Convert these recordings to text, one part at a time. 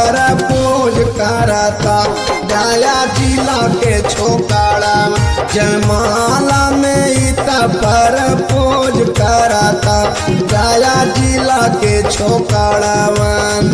पर पूज करता गया जिला के छोकरा जयमाला में इता पर पूज करता गया जिला के छोकरावन।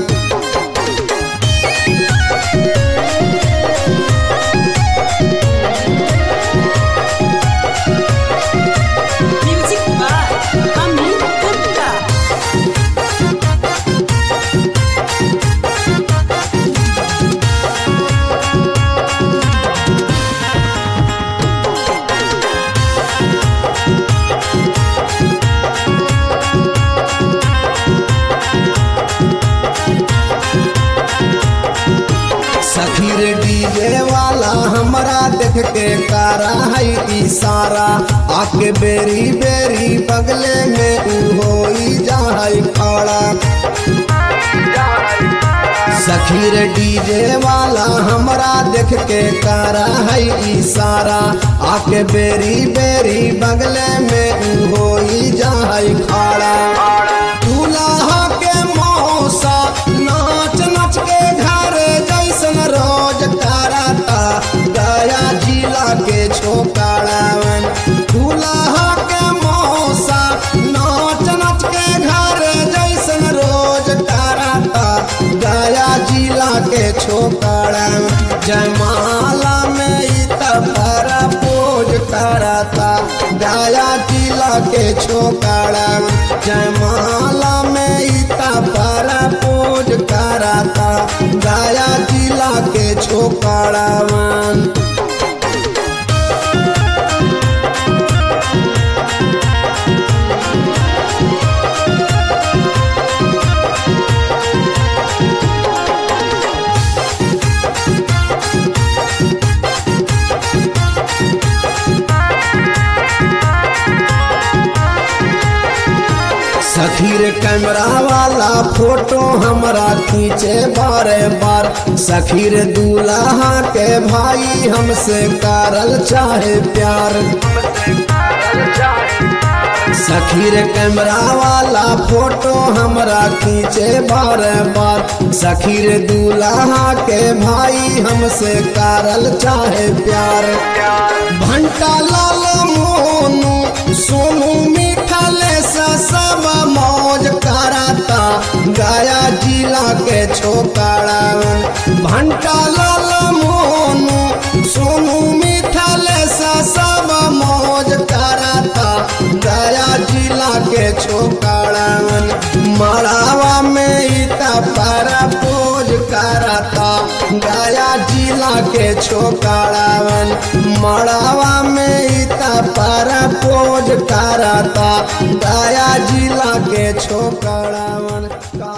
सखी रे डीजे वाला हमरा देख के कारा है इशारा आके बेरी बेरी बगले में उ होई जाए खड़ा। सखी रे डीजे वाला हमरा देख के कारा है इशारा आके बेरी बेरी बगले में उ होई जाए खड़ा। दूल्हा के मौसा नाच नाच के घर जैसन रोज करता गया जिला के छोकरावन। दूल्हा के मौसा नाच नाच के घर जैसन रोज करता गया जिला के छोकरावन। जयमाला में इता पर पूज करता गया जिला के छोकरावन। जयमाला में इता पर पूज करता गया जिला के छोकरावन। सखी रे कैमरा वाला फोटो हमरा खींचे बारे बार सखी रे दूल्हा के भाई हमसे करल चाहे प्यार। सखी रे कैमरा वाला फोटो हमरा खींचे बारे बार सखी रे दूल्हा के भाई हमसे करल चाहे प्यार। भंटा लाल मोनू सोनू मिठाले सब मौज करता गया जिला के छोकरावन। भंटा लाल मोनू सोनू मिठाले सब मौज करता गया जिला के छोकरावन। मड़ावा में इता पर पूज करता गया जिला के छोकरावन। मड़ावा में इता पर पूज करता गया जिला के छोकरावन।